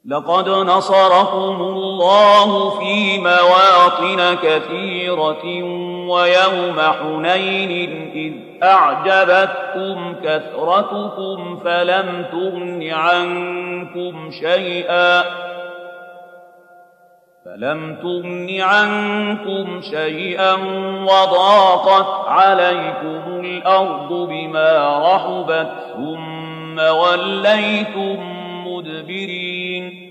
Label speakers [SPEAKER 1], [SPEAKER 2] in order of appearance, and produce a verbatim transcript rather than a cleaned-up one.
[SPEAKER 1] لقد نصركم الله في مواطن كثيرة ويوم حنين إذ أعجبتكم كثرتكم فلم تغن عنكم شيئا فلم تغن عنكم شيئا وضاقت عليكم الأرض بما رحبت ثم وليتم مدبرين